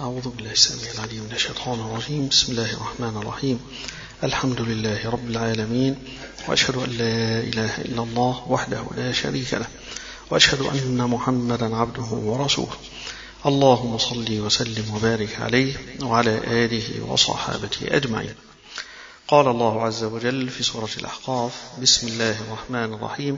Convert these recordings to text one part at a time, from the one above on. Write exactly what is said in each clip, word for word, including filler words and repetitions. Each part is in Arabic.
أعوذ بالله السميع العليم من الشيطان الرجيم. بسم الله الرحمن الرحيم. الحمد لله رب العالمين، وأشهد أن لا إله إلا الله وحده لا شريك له، وأشهد أن محمدا عبده ورسوله. اللهم صل وسلم وبارك عليه وعلى آله وصحابته أجمعين. قال الله عز وجل في سورة الأحقاف: بسم الله الرحمن الرحيم.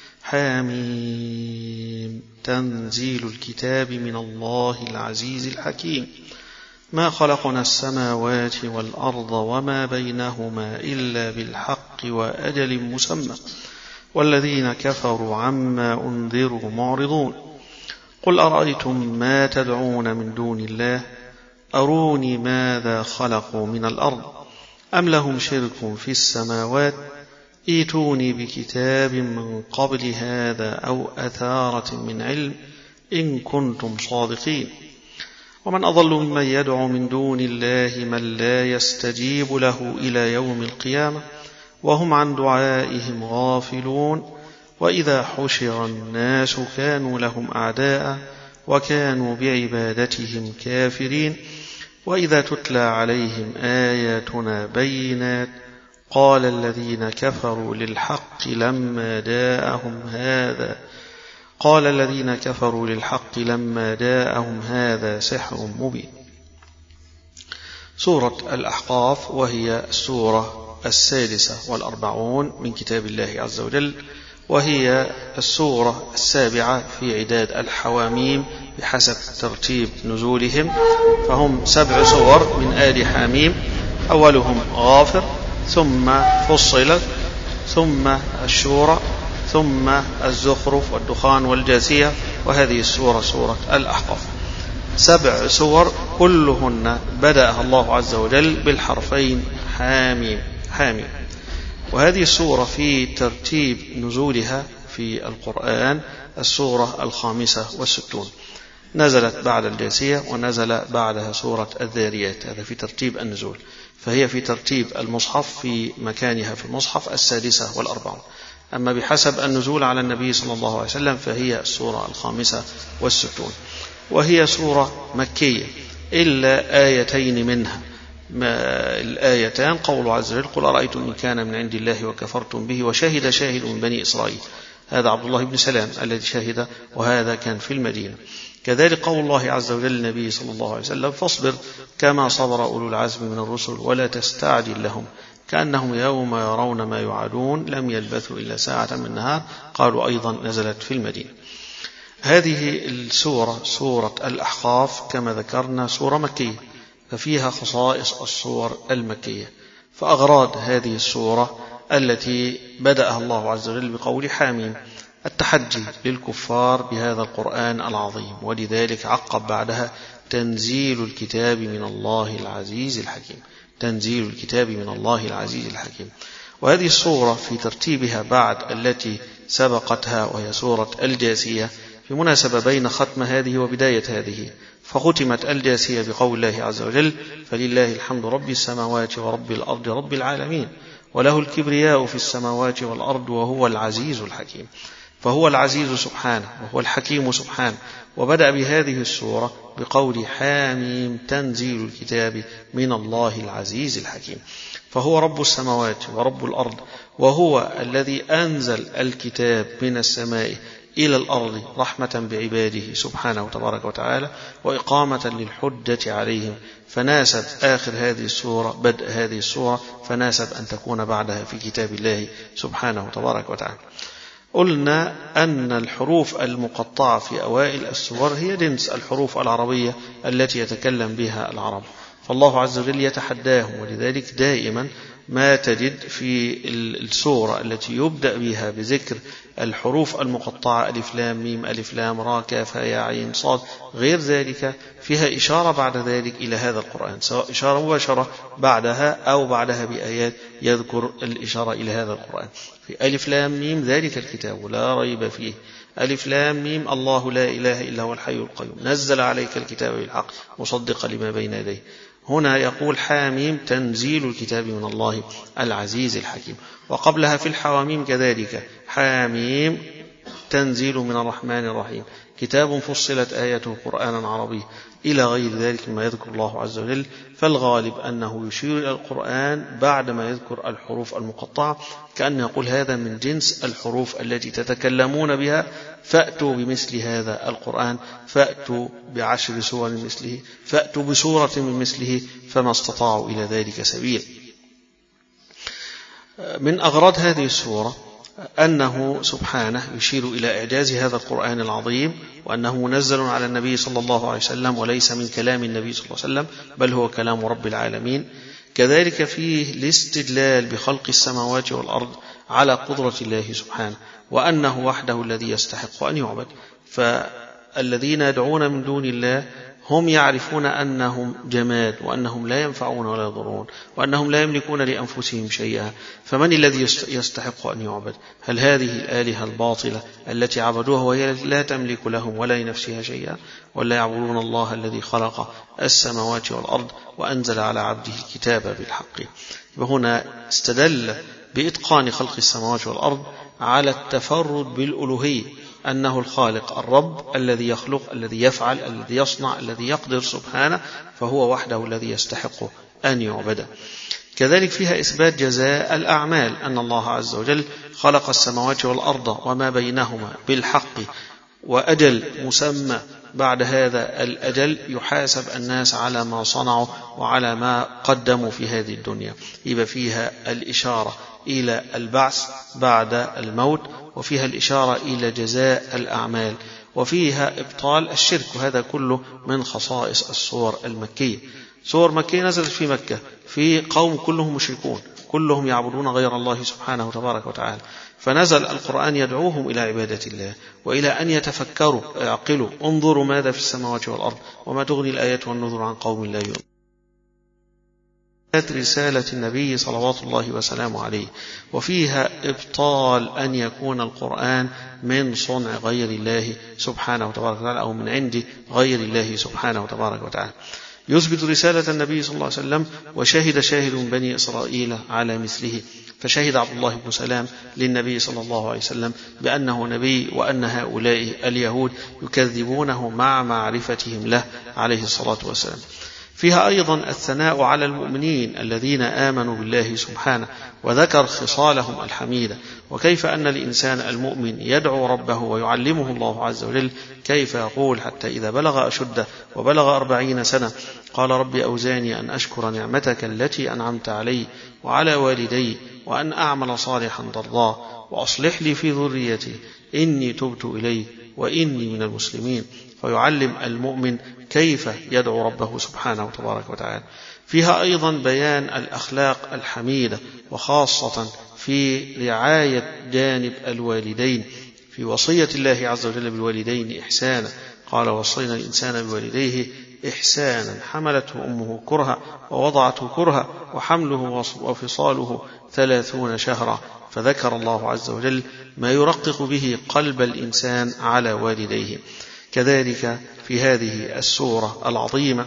حاميم تنزيل الكتاب من الله العزيز الحكيم. ما خلقنا السماوات والأرض وما بينهما إلا بالحق وأجل مسمى، والذين كفروا عما أنذروا معرضون. قل أرأيتم ما تدعون من دون الله أروني ماذا خلقوا من الأرض أم لهم شرك في السماوات ائتوني بكتاب من قبل هذا أو أثارة من علم إن كنتم صادقين. ومن أضل ممن يدعو من دون الله من لا يستجيب له إلى يوم القيامة وهم عن دعائهم غافلون. وإذا حشر الناس كانوا لهم أعداء وكانوا بعبادتهم كافرين. وإذا تتلى عليهم آياتنا بينات قال الذين كفروا للحق لما جاءهم هذا قال الذين كفروا للحق لما جاءهم هذا سحر مبين. سورة الأحقاف، وهي السورة السادسة والأربعون من كتاب الله عز وجل، وهي السورة السابعة في عداد الحواميم بحسب ترتيب نزولهم، فهم سبع سور من آل حاميم. أولهم غافر، ثم فصلت، ثم الشورى، ثم الزخرف والدخان والجاثية، وهذه السورة سورة الأحقاف. سبع سور كلهن بدأ الله عز وجل بالحرفين حاميم حاميم. وهذه السورة في ترتيب نزولها في القرآن السورة الخامسة والستون، نزلت بعد الجاثية ونزل بعدها سورة الذاريات، هذا في ترتيب النزول، فهي في ترتيب المصحف في مكانها في المصحف السادسة والأربعون. أما بحسب النزول على النبي صلى الله عليه وسلم فهي السورة الخامسة والستون، وهي سورة مكية إلا آيتين منها. الآيتان قول عز وجل: قل أرأيتم إن كان من عند الله وكفرتم به وشهد شاهد من بني إسرائيل. هذا عبد الله بن سلام الذي شهد، وهذا كان في المدينة. كذلك قول الله عز وجل للنبي صلى الله عليه وسلم: فاصبر كما صبر أولو العزم من الرسل ولا تستعجل لهم كأنهم يوم يرون ما يوعدون لم يلبثوا إلا ساعة من نهار. قالوا أيضا نزلت في المدينة. هذه السورة سورة الأحقاف كما ذكرنا سورة مكية، ففيها خصائص السور المكية. فأغراض هذه السورة التي بدأها الله عز وجل بقول حاميم التحدي للكفار بهذا القرآن العظيم، ولذلك عقب بعدها تنزيل الكتاب من الله العزيز الحكيم. تنزيل الكتاب من الله العزيز الحكيم. وهذه السورة في ترتيبها بعد التي سبقتها وهي سورة الجاثية في مناسبة بين ختم هذه وبداية هذه، فختمت الجاثية بقول الله عز وجل: فلله الحمد رب السماوات ورب الأرض رب العالمين وله الكبرياء في السماوات والأرض وهو العزيز الحكيم. فهو العزيز سبحانه وهو الحكيم سبحانه. وبدأ بهذه السورة بقول حاميم تنزيل الكتاب من الله العزيز الحكيم. فهو رب السماوات ورب الأرض، وهو الذي أنزل الكتاب من السماء إلى الأرض رحمة بعباده سبحانه وتبارك وتعالى وإقامة للحجة عليهم. فناسب آخر هذه السورة بدء هذه السورة، فناسب أن تكون بعدها في كتاب الله سبحانه وتبارك وتعالى. قلنا أن الحروف المقطعة في أوائل السور هي جنس الحروف العربية التي يتكلم بها العرب، فالله عز وجل يتحداهم. ولذلك دائما ما تجد في السورة التي يبدأ بها بذكر الحروف المقطعة ألف لام ميم ألف لام را كاف يا عين صاد غير ذلك فيها إشارة بعد ذلك إلى هذا القرآن، سواء إشارة مباشرة بعدها أو بعدها بآيات يذكر الإشارة إلى هذا القرآن. في ألف لام ميم ذلك الكتاب لا ريب فيه. ألف لام ميم الله لا إله إلا هو الحي القيوم نزل عليك الكتاب بالحق مصدقا لما بين يديه. هنا يقول حاميم تنزيل الكتاب من الله العزيز الحكيم. وقبلها في الحواميم كذلك حاميم تنزيل من الرحمن الرحيم، كتاب فصلت آياته قرآنا عربي، إلى غير ذلك مما يذكر الله عز وجل. فالغالب أنه يشير إلى القرآن بعدما يذكر الحروف المقطعة، كأنه يقول هذا من جنس الحروف التي تتكلمون بها، فأتوا بمثل هذا القرآن، فأتوا بعشر سور مثله، فأتوا بسورة من مثله، فما استطاعوا إلى ذلك سبيل. من أغراض هذه السورة أنه سبحانه يشير إلى إعجاز هذا القرآن العظيم، وأنه منزل على النبي صلى الله عليه وسلم وليس من كلام النبي صلى الله عليه وسلم، بل هو كلام رب العالمين. كذلك فيه الاستدلال بخلق السماوات والأرض على قدرة الله سبحانه، وأنه وحده الذي يستحق أن يعبد. فالذين يدعون من دون الله هم يعرفون أنهم جماد، وأنهم لا ينفعون ولا يضرون، وأنهم لا يملكون لأنفسهم شيئا، فمن الذي يستحق أن يعبد؟ هل هذه الآلهة الباطلة التي عبدوها وهي لا تملك لهم ولا لنفسها شيئا، ولا يعبدون الله الذي خلق السماوات والأرض وأنزل على عبده الكتاب بالحق؟ وهنا استدل بإتقان خلق السماوات والأرض على التفرد بالألوهية، أنه الخالق الرب الذي يخلق، الذي يفعل، الذي يصنع، الذي يقدر سبحانه، فهو وحده الذي يستحق أن يعبد. كذلك فيها إثبات جزاء الأعمال، أن الله عز وجل خلق السماوات والأرض وما بينهما بالحق وأجل مسمى، بعد هذا الأجل يحاسب الناس على ما صنعوا وعلى ما قدموا في هذه الدنيا. يبقى فيها الإشارة إلى البعث بعد الموت، وفيها الإشارة إلى جزاء الأعمال، وفيها إبطال الشرك، وهذا كله من خصائص السور المكية. سور مكية نزلت في مكة في قوم كلهم مشركون، كلهم يعبدون غير الله سبحانه تبارك وتعالى، فنزل القرآن يدعوهم إلى عبادة الله وإلى أن يتفكروا، يعقلوا، انظروا ماذا في السماوات والأرض وما تغني الآيات والنذر عن قوم لا يؤمنون. رسالة النبي صلوات الله وسلامه عليه، وفيها إبطال أن يكون القرآن من صنع غير الله سبحانه وتبارك وتعالى، أو من عند غير الله سبحانه وتبارك وتعالى. يثبت رسالة النبي صلى الله عليه وسلم، وشهد شاهد من بني إسرائيل على مثله، فشهد عبد الله بن سلام للنبي صلى الله عليه وسلم بأنه نبي، وأن هؤلاء اليهود يكذبونه مع معرفتهم له عليه الصلاة والسلام. فيها أيضا الثناء على المؤمنين الذين آمنوا بالله سبحانه، وذكر خصالهم الحميدة، وكيف أن الإنسان المؤمن يدعو ربه ويعلمه الله عز وجل، كيف يقول حتى إذا بلغ أشده وبلغ أربعين سنة قال رب أوزاني أن أشكر نعمتك التي أنعمت علي وعلى والدي، وأن أعمل صالحا ترضاه، وأصلح لي في ذريتي إني تبت إليك وإني من المسلمين. فيعلم المؤمن كيف يدعو ربه سبحانه وتبارك وتعالى. فيها أيضا بيان الأخلاق الحميدة، وخاصة في رعاية جانب الوالدين، في وصية الله عز وجل بالوالدين إحسانا، قال وصينا الإنسان بوالديه إحسانا حملته أمه كرها ووضعته كرها وحمله وفصاله ثلاثون شهرا، فذكر الله عز وجل ما يرقق به قلب الإنسان على والديه. كذلك في هذه السورة العظيمة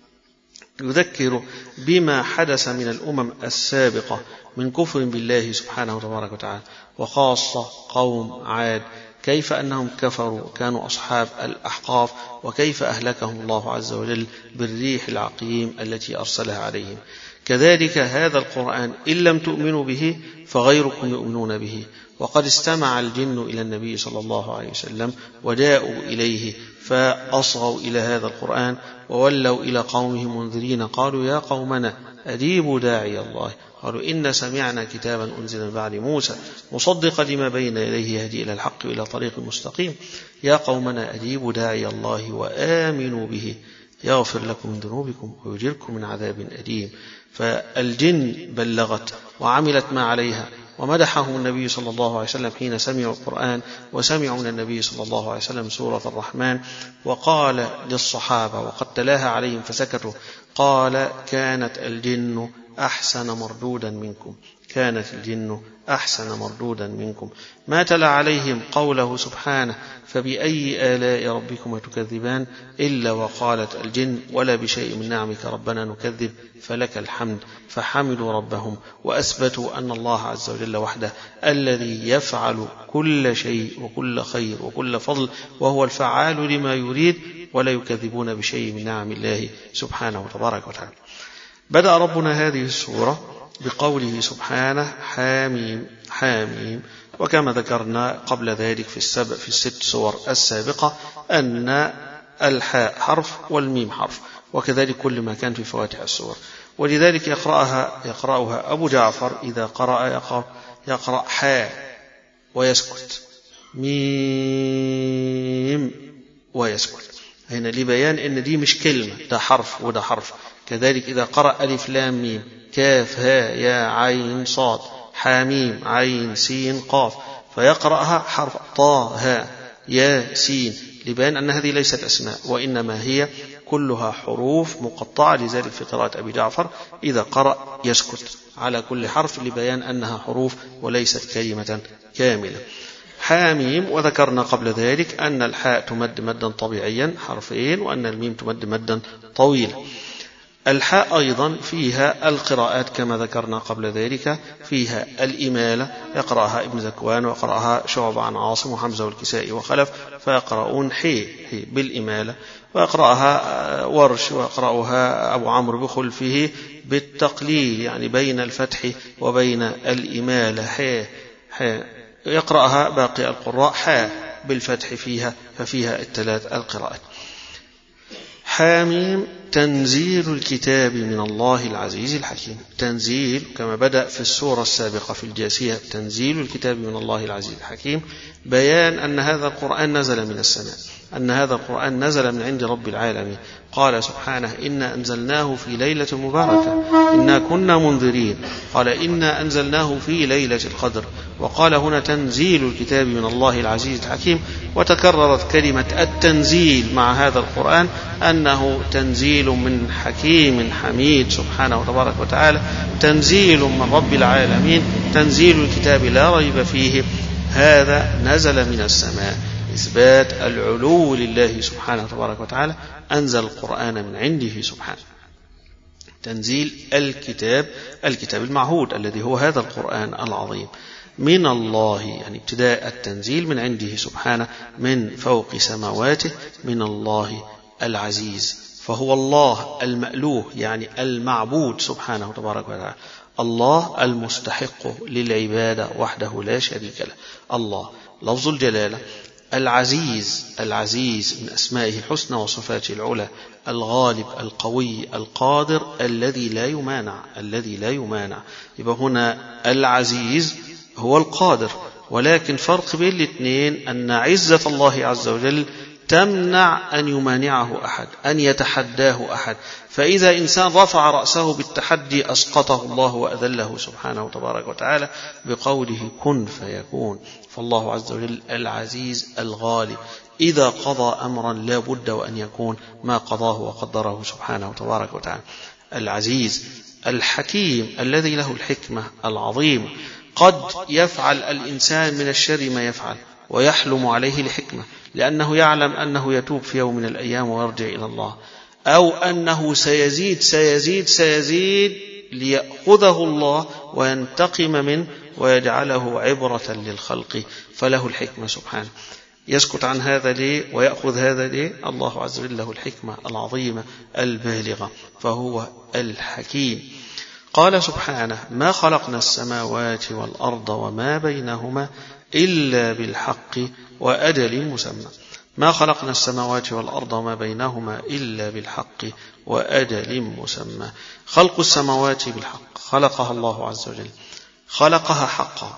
يذكر بما حدث من الأمم السابقة من كفر بالله سبحانه وتبارك وتعالى، وخاصة قوم عاد، كيف أنهم كفروا، كانوا أصحاب الأحقاف، وكيف أهلكهم الله عز وجل بالريح العقيم التي أرسلها عليهم. كذلك هذا القرآن إن لم تؤمنوا به فغيركم يؤمنون به، وقد استمع الجن إلى النبي صلى الله عليه وسلم وجاءوا إليه فأصغوا إلى هذا القرآن، وولوا إلى قومهم منذرين قالوا يا قومنا أجيبوا داعي الله، قالوا إن سمعنا كتابا أنزل من بعد موسى مصدقا لما بين يديه يهدي إلى الحق وإلى طريق مستقيم، يا قومنا أجيبوا داعي الله وآمنوا به يغفر لكم من ذنوبكم ويجركم من عذاب أليم. فالجن بلغت وعملت ما عليها، ومدحهم النبي صلى الله عليه وسلم حين سمعوا القرآن وسمعوا من النبي صلى الله عليه وسلم سورة الرحمن، وقال للصحابة وقد تلاها عليهم فسكتوا، قال كانت الجن أحسن مردودا منكم كانت الجن أحسن مردودا منكم ما تلا عليهم قوله سبحانه فبأي آلاء ربكما تكذبان إلا وقالت الجن ولا بشيء من نعمك ربنا نكذب فلك الحمد فحمدوا ربهم وأثبتوا أن الله عز وجل وحده الذي يفعل كل شيء وكل خير وكل فضل وهو الفعال لما يريد ولا يكذبون بشيء من نعم الله سبحانه وتبارك وتعالى. بدأ ربنا هذه السورة بقوله سبحانه حاميم حاميم، وكما ذكرنا قبل ذلك في السبع في الست سور السابقة أن الحاء حرف والميم حرف، وكذلك كل ما كان في فواتح السور، ولذلك يقرأها يقرأها أبو جعفر إذا قرأ يقرأ, يقرأ حاء ويسكت، ميم ويسكت، هنا لبيان أن دي مش كلمة، ده حرف وده حرف. كذلك إذا قرأ ألف لام ميم كاف ها يا عين صاد حاميم عين سين قاف، فيقرأها حرف طا ها يا سين، لبيان أن هذه ليست أسماء وإنما هي كلها حروف مقطعة. لذلك في قراءة أبي جعفر إذا قرأ يسكت على كل حرف لبيان أنها حروف وليست كلمة كاملة. حاميم، وذكرنا قبل ذلك أن الحاء تمد مدا طبيعيا حرفين، وأن الميم تمد مدا طويلا. الحاء أيضا فيها القراءات كما ذكرنا قبل ذلك، فيها الإمالة يقرأها ابن ذكوان ويقرأها شعبة عن عاصم وحمزة والكسائي وخلف، فيقرؤون حي حي بالإمالة، ويقرأها ورش ويقرأها أبو عمرو بخلفه بالتقليل، يعني بين الفتح وبين الإمالة حي حي، يقرأها باقي القراء حا بالفتح فيها، ففيها الثلاث القراءات. حاميم تنزيل الكتاب من الله العزيز الحكيم. تنزيل كما بدأ في السورة السابقة في الجاثية تنزيل الكتاب من الله العزيز الحكيم، بيان أن هذا القرآن نزل من السماء، أن هذا القرآن نزل من عند رب العالمين. قال سبحانه إنا أنزلناه في ليلة مباركة إنا كنا منذرين، قال إنا أنزلناه في ليلة القدر، وقال هنا تنزيل الكتاب من الله العزيز الحكيم. وتكررت كلمة التنزيل مع هذا القرآن أنه تنزيل من حكيم حميد سبحانه وتبارك وتعالى، تنزيل من رب العالمين، تنزيل الكتاب لا ريب فيه، هذا نزل من السماء، إثبات العلو لله سبحانه وتبارك وتعالى، أنزل القرآن من عنده سبحانه. تنزيل الكتاب، الكتاب المعهود الذي هو هذا القرآن العظيم، من الله، يعني ابتداء التنزيل من عنده سبحانه من فوق سماواته، من الله العزيز، فهو الله المألوه يعني المعبود سبحانه وتبارك وتعالى، الله المستحق للعبادة وحده لا شريك له، الله لفظ الجلالة. العزيز، العزيز من أسمائه الحسنى وصفاته العلى، الغالب القوي القادر الذي لا يمانع، الذي لا يمانع. يبقى هنا العزيز هو القادر، ولكن فرق بين الاثنين أن عزة الله عز وجل تمنع أن يمانعه أحد، أن يتحداه أحد، فإذا إنسان رفع رأسه بالتحدي أسقطه الله وأذله سبحانه وتبارك وتعالى بقوله كن فيكون. فالله عز وجل العزيز الغالب، إذا قضى أمرا لا بد وأن يكون ما قضاه وقدره سبحانه وتبارك وتعالى. العزيز الحكيم الذي له الحكمة العظيمة، قد يفعل الإنسان من الشر ما يفعل ويحلم عليه الحكمة، لأنه يعلم أنه يتوب في يوم من الأيام ويرجع إلى الله، أو أنه سيزيد سيزيد سيزيد ليأخذه الله وينتقم منه ويجعله عبرة للخلق، فله الحكمة سبحانه. يسكت عن هذا ليه ويأخذ هذا ليه؟ الله عز وجل له الحكمة العظيمة البالغة، فهو الحكيم. قال سبحانه ما خلقنا السماوات والأرض وما بينهما إلا بالحق وأجل مسمى. ما خلقنا السماوات والأرض وما بينهما إلا بالحق وأجل مسمى. خلق السماوات بالحق، خلقها الله عز وجل، خلقها حقا،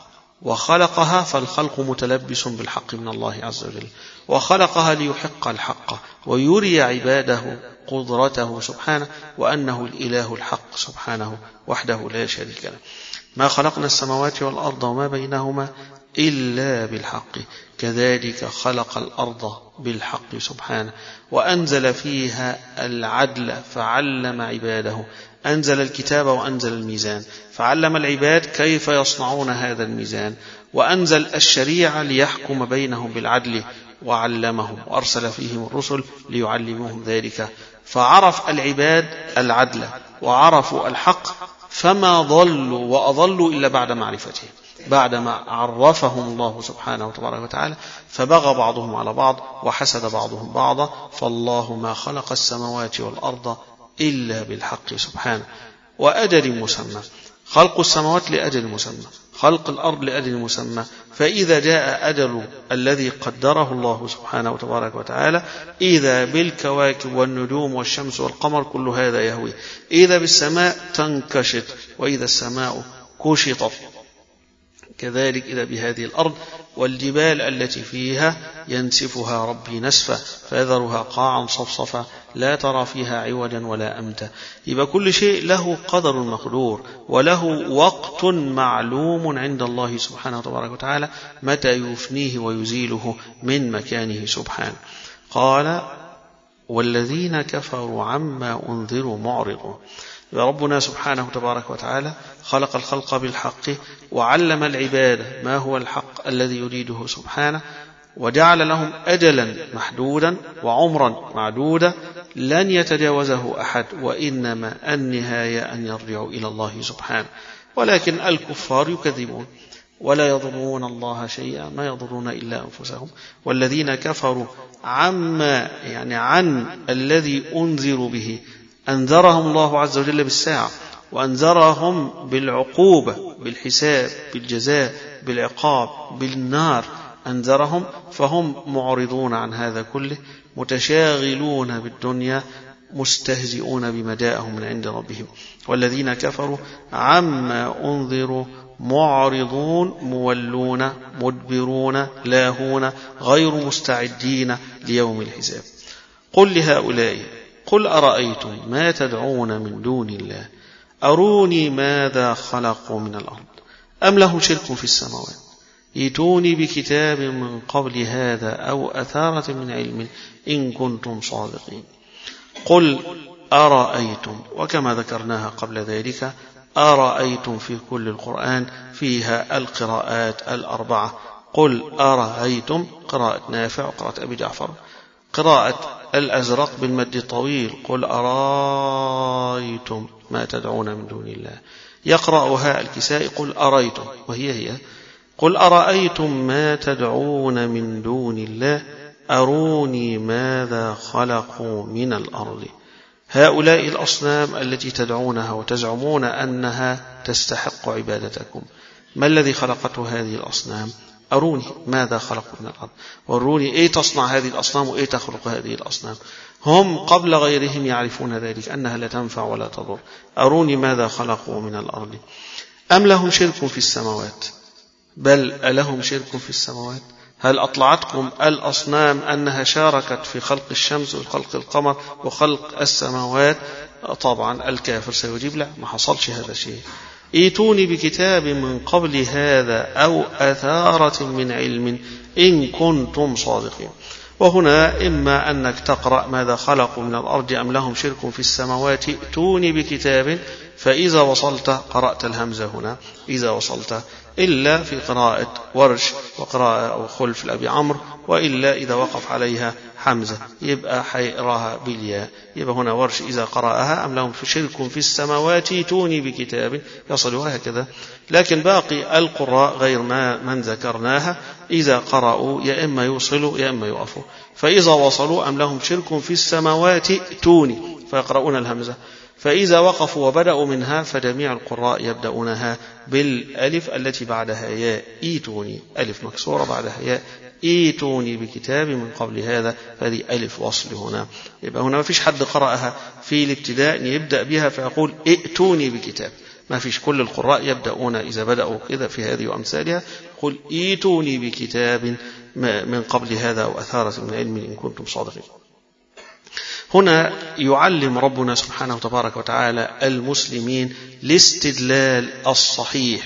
وخلقها فالخلق متلبس بالحق من الله عز وجل، وخلقها ليحق الحق ويري عباده قدرته سبحانه وأنه الإله الحق سبحانه وحده لا شريك له. ما خلقنا السماوات والأرض وما بينهما إلا بالحق كذلك خلق الأرض بالحق سبحانه وأنزل فيها العدل فعلم عباده أنزل الكتاب وأنزل الميزان فعلم العباد كيف يصنعون هذا الميزان وأنزل الشريعة ليحكم بينهم بالعدل وعلمهم وأرسل فيهم الرسل ليعلموهم ذلك فعرف العباد العدل وعرفوا الحق فما ضلوا وأضلوا إلا بعد معرفته بعدما عرفهم الله سبحانه وتعالى فبغى بعضهم على بعض وحسد بعضهم بعضا فالله ما خلق السماوات والأرض إلا بالحق سبحانه وأجل مسمى خلق السماوات لأجل مسمى خلق الأرض لأجل مسمى فإذا جاء أجل الذي قدره الله سبحانه وتبارك وتعالى إذا بالكواكب والنجوم والشمس والقمر كل هذا يهوي إذا بالسماء تنكشط وإذا السماء كشطت كذلك إذا بهذه الأرض والجبال التي فيها ينسفها ربي نسفا فيذرها قاعا صفصفا لا ترى فيها عوجا ولا أمتا يبقى كل شيء له قدر مقدور وله وقت معلوم عند الله سبحانه وتعالى متى يفنيه ويزيله من مكانه سبحانه قال والذين كفروا عما أنذروا معرضون ربنا سبحانه تبارك وتعالى خلق الخلق بالحق وعلم العباد ما هو الحق الذي يريده سبحانه وجعل لهم أجلا محدودا وعمرا معدودا لن يتجاوزه أحد وإنما النهاية أن يرجعوا إلى الله سبحانه ولكن الكفار يكذبون ولا يضرون الله شيئا ما يضرون إلا أنفسهم والذين كفروا عما يعني عن الذي أنذروا به أنذرهم الله عز وجل بالساعة وأنذرهم بالعقوبة بالحساب بالجزاء بالعقاب بالنار أنذرهم فهم معرضون عن هذا كله متشاغلون بالدنيا مستهزئون بما جاءهم من عند ربهم والذين كفروا عما أنذروا معرضون مولون مدبرون لاهون غير مستعدين ليوم الحساب قل لهؤلاء قل أرأيتم ما تدعون من دون الله أروني ماذا خلقوا من الأرض أم لهم شرك في السماوات ائتوني بكتاب من قبل هذا أو أثارة من علم إن كنتم صادقين قل أرأيتم وكما ذكرناها قبل ذلك أرأيتم في كل القرآن فيها القراءات الأربعة قل أرأيتم قراءة نافع وقراءة أبي جعفر قراءة الأزرق بالمد الطويل قل أرأيتم ما تدعون من دون الله يقرأها الكسائي قل أرأيتم وهي هي قل أرأيتم ما تدعون من دون الله أروني ماذا خلقوا من الأرض هؤلاء الأصنام التي تدعونها وتزعمون أنها تستحق عبادتكم ما الذي خلقته هذه الأصنام أروني ماذا خلقوا من الأرض وروني إيه تصنع هذه الأصنام وإيه تخلق هذه الأصنام هم قبل غيرهم يعرفون ذلك أنها لا تنفع ولا تضر أروني ماذا خلقوا من الأرض أم لهم شرك في السماوات بل ألهم شرك في السماوات هل أطلعتكم الأصنام أنها شاركت في خلق الشمس وخلق القمر وخلق السماوات طبعا الكافر سيجيب لا ما حصلش هذا الشيء ائتوني بكتاب من قبل هذا أو أثارة من علم إن كنتم صادقين وهنا إما أنك تقرأ ماذا خلقوا من الأرض أم لهم شرك في السماوات ائتوني بكتاب فإذا وصلت قرأت الهمزة هنا إذا وصلت إلا في قراءة ورش وقراءة خلف الأبي عمرو وإلا إذا وقف عليها حمزة يبقى حيقراها بالياء يبقى هنا ورش إذا قرأها أم لهم شرك في السماوات ائتوني بكتاب يصلها هكذا لكن باقي القراء غير ما من ذكرناها إذا قرأوا يا إما يوصلوا يا إما يقفوا فإذا وصلوا أم لهم شرك في السماوات ائتوني فيقرؤون الهمزة فإذا وقفوا وبدأوا منها فجميع القراء يبدأونها بالألف التي بعدها ياء ائتوني ألف مكسورة بعدها ياء ائتوني بكتاب من قبل هذا فهذه ألف وصل هنا يبقى هنا ما فيش حد قرأها في الابتداء يبدأ بها فيقول ائتوني بكتاب ما فيش كل القراء يبدأون إذا بدأوا كذا في هذه وأمثالها قل ائتوني بكتاب من قبل هذا أو أثارة من علم إن كنتم صادقين هنا يعلم ربنا سبحانه وتبارك وتعالى المسلمين الاستدلال الصحيح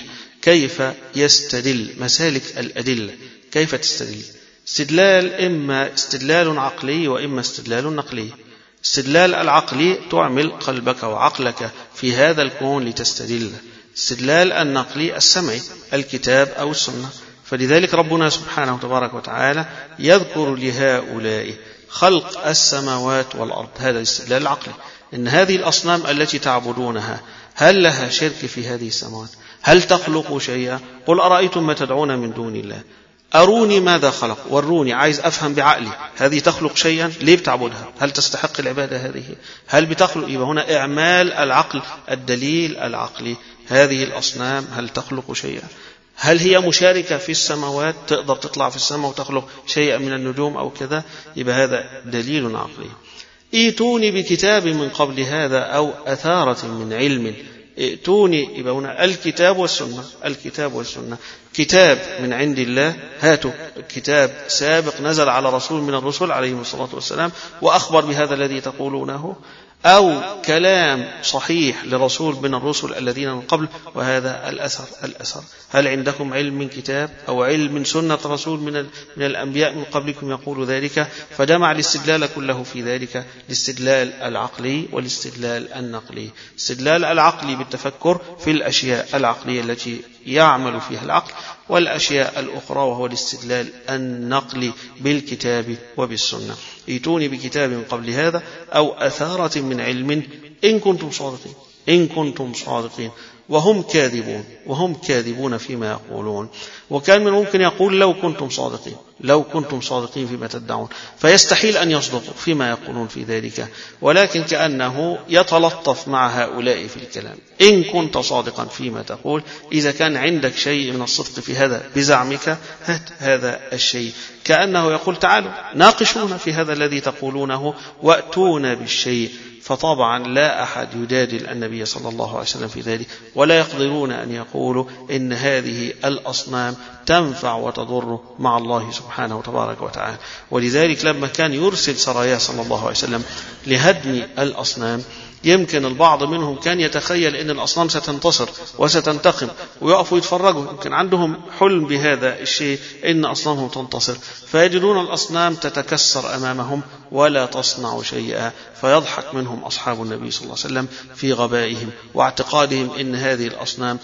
كيف يستدل، مسالك الأدلة، كيف تستدل. استدلال إما استدلال عقلي وإما استدلال نقلي. استدلال العقلي تعمل قلبك وعقلك في هذا الكون لتستدل. استدلال النقلي السمعي، الكتاب أو السنة. فلذلك ربنا سبحانه وتبارك وتعالى يذكر لهؤلاء خلق السماوات والأرض، هذا الاستدلال العقلي، إن هذه الأصنام التي تعبدونها هل لها شرك في هذه السماوات؟ هل تخلق شيئا؟ قل أرأيتم ما تدعون من دون الله أروني ماذا خلق، وروني، عايز أفهم بعقلي، هذه تخلق شيئا؟ ليه بتعبدها؟ هل تستحق العبادة هذه؟ هل بتخلق؟ يبقى هنا إعمال العقل، الدليل العقلي. هذه الأصنام هل تخلق شيئا؟ هل هي مشاركة في السماوات، تقدر تطلع في السماء وتخلق شيئا من النجوم أو كذا؟ يبقى هذا دليل عقلي. ائتوني بكتاب من قبل هذا أو أثارة من علم. ائتوني، يبقى هنا الكتاب والسنة، الكتاب والسنة. كتاب من عند الله، هاتوا كتاب سابق نزل على رسول من الرسل عليه الصلاة والسلام وأخبر بهذا الذي تقولونه، أو كلام صحيح لرسول من الرسل الذين من قبل، وهذا الأثر. الأثر هل عندكم علم من كتاب أو علم من سنة رسول من من الأنبياء من قبلكم يقول ذلك؟ فجمع الاستدلال كله في ذلك، الاستدلال العقلي والاستدلال النقلي. الاستدلال العقلي بالتفكر في الأشياء العقلية التي يعمل فيها العقل، والأشياء الأخرى وهو الاستدلال النقلي بالكتاب وبالسنة. ائتوني بكتاب من قبل هذا أو أثارة من علم إن كنتم صادقين، إن كنتم صادقين. وهم كاذبون، وهم كاذبون فيما يقولون. وكان من ممكن يقول لو كنتم صادقين، لو كنتم صادقين فيما تدعون، فيستحيل أن يصدقوا فيما يقولون في ذلك، ولكن كأنه يتلطف مع هؤلاء في الكلام. إن كنت صادقا فيما تقول، إذا كان عندك شيء من الصدق في هذا بزعمك، هات هذا الشيء. كأنه يقول تعالوا ناقشونا في هذا الذي تقولونه وأتونا بالشيء. فطبعا لا أحد يجادل النبي صلى الله عليه وسلم في ذلك، ولا يقدرون أن يقولوا إن هذه الأصنام تنفع وتضر مع الله سبحانه وتبارك وتعالى. ولذلك لما كان يرسل سرايا صلى الله عليه وسلم لهدم الأصنام، يمكن البعض منهم كان يتخيل أن الأصنام ستنتصر وستنتقم ويقفوا يتفرجوا، يمكن عندهم حلم بهذا الشيء إن أصنامهم تنتصر، فيجدون الأصنام تتكسر أمامهم ولا تصنع شيئا، فيضحك منهم أصحاب النبي صلى الله عليه وسلم في غبائهم واعتقادهم إن هذه الأصنام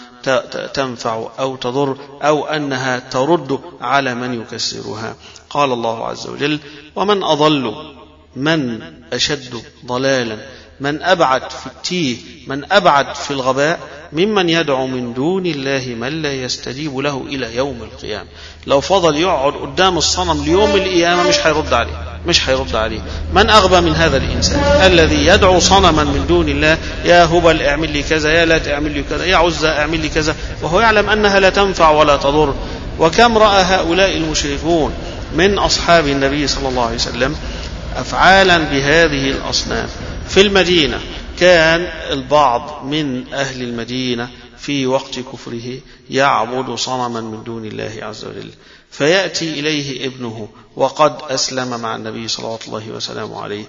تنفع أو تضر أو أنها ترد على من يكسرها. قال الله عز وجل: ومن أضل من أشد ضلالا، من أبعد في التيه، من أبعد في الغباء، ممن يدعو من دون الله من لا يستجيب له إلى يوم القيامة. لو فضل يقعد قدام الصنم ليوم القيامة مش هيرد عليه، مش هيرد عليه. من أغبى من هذا الإنسان الذي يدعو صنما من دون الله؟ يا هبل اعمل لي كذا، يا لا تعمل لي كذا، يا عزة اعمل لي كذا، وهو يعلم أنها لا تنفع ولا تضر. وكم رأى هؤلاء المشركون من أصحاب النبي صلى الله عليه وسلم أفعالا بهذه الأصنام. في المدينة كان البعض من أهل المدينة في وقت كفره يعبد صنما من دون الله عز وجل، فيأتي إليه ابنه وقد أسلم مع النبي صلى الله عليه وسلم عليه،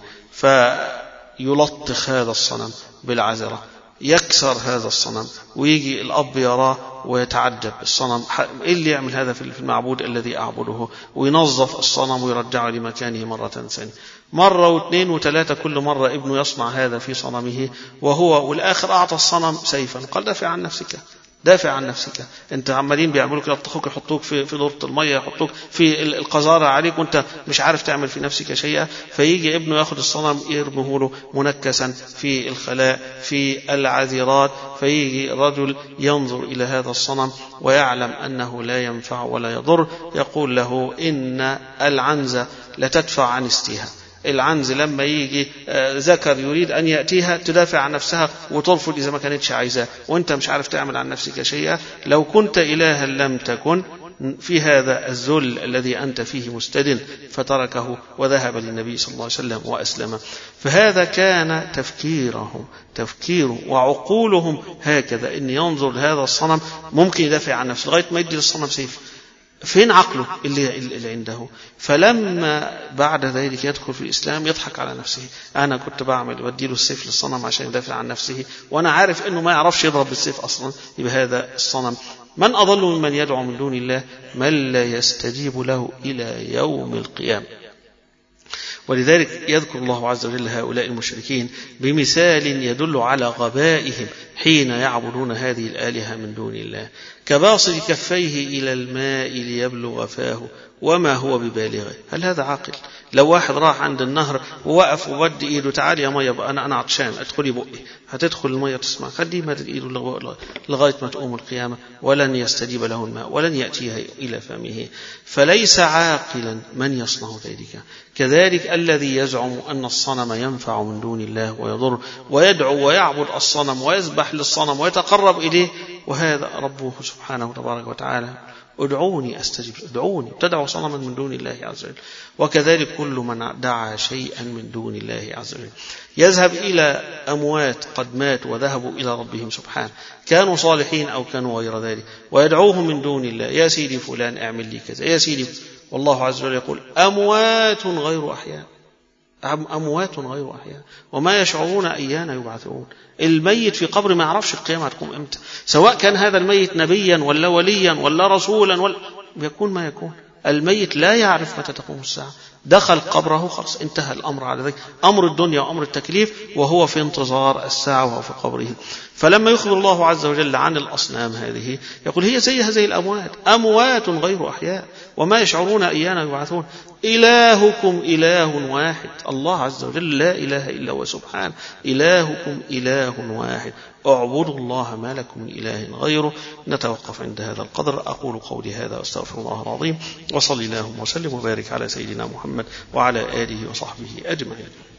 فيلطخ هذا الصنم بالعذرة، يكسر هذا الصنم، ويجي الأب يراه ويتعجب، الصنم إيه اللي يعمل هذا في المعبود الذي أعبده؟ وينظف الصنم ويرجعه لمكانه مرة ثانية، مرة واثنين وثلاثة، كل مرة ابنه يصنع هذا في صنمه، وهو والآخر أعطى الصنم سيفا قال دافع عن نفسك، دافع عن نفسك. انت عمالين بيعملوا كده، يطخوك يحطوك في في دورة المية، يحطوك في القذارة عليك وانت مش عارف تعمل في نفسك شيئا. فيجي ابنه ياخذ الصنم يرميه له منكسا في الخلاء في العذرات، فيجي رجل ينظر إلى هذا الصنم ويعلم أنه لا ينفع ولا يضر، يقول له إن العنزة لتدفع عن استيها. العنز لما يجي ذكر يريد أن يأتيها تدافع عن نفسها وترفض إذا ما كانتش عايزاه، وانت مش عارف تعمل عن نفسك شيئا. لو كنت إلها لم تكن في هذا الذل الذي أنت فيه مستدن، فتركه وذهب للنبي صلى الله عليه وسلم وأسلم. فهذا كان تفكيرهم، تفكير وعقولهم هكذا، إن ينظر لهذا الصنم ممكن يدافع عن نفسه لغاية ما يدي للصنم سيف. فين عقله اللي, اللي عنده؟ فلما بعد ذلك يدخل في الإسلام يضحك على نفسه، أنا كنت بعمل ودي له السيف للصنم عشان يدافع عن نفسه، وأنا عارف أنه ما يعرفش يضرب بالسيف أصلا. يبقى هذا الصنم من أضل ممن يدعو من دون الله من لا يستجيب له إلى يوم القيامة. ولذلك يذكر الله عز وجل هؤلاء المشركين بمثال يدل على غبائهم حين يعبدون هذه الآلهة من دون الله، كباسط كفيه إلى الماء ليبلغ فاه وما هو ببالغه. هل هذا عاقل؟ لو واحد راح عند النهر ووقف وبد ايده، تعالي يا ميه انا انا عطشان ادخلي بقي، هتدخل الميه تسمع، خليه مد ايده لغايه ما تقوم القيامه ولن يستجيب له الماء ولن ياتيها الى فمه. فليس عاقلا من يصنع ذلك. كذلك الذي يزعم ان الصنم ينفع من دون الله ويضر ويدعو ويعبد الصنم ويذبح للصنم ويتقرب اليه، وهذا ربه سبحانه وتبارك وتعالى ادعوني استجب، ادعوني، تدعو صنما من دون الله عز وجل. وكذلك كل من دعا شيئا من دون الله عز وجل يذهب إلى أموات قد ماتوا وذهبوا إلى ربهم سبحانه، كانوا صالحين أو كانوا غير ذلك، ويدعوهم من دون الله، يا سيدي فلان اعمل لي كذا، يا سيدي. والله عز وجل يقول أموات غير أحياء، أموات غير أحياء وما يشعرون أيان يبعثون. الميت في قبر ما يعرفش القيامة هتقوم امتى، سواء كان هذا الميت نبيا ولا وليا ولا رسولا ولا يكون ما يكون. الميت لا يعرف متى تقوم الساعة، دخل قبره خلاص انتهى الأمر على ذلك، أمر الدنيا وأمر التكليف، وهو في انتظار الساعة وهو في قبره. فلما يخبر الله عز وجل عن الأصنام هذه يقول هي زيها زي الأموات، أموات غير أحياء وما يشعرون أيان يبعثون. إلهكم إله واحد، الله عز وجل لا إله إلا هو سبحانه، إلهكم إله واحد، اعبدوا الله ما لكم من إله غيره. نتوقف عند هذا القدر. أقول قولي هذا واستغفر الله العظيم، وصلي اللهم وسلم وبارك على سيدنا محمد وعلى آله وصحبه أجمعين.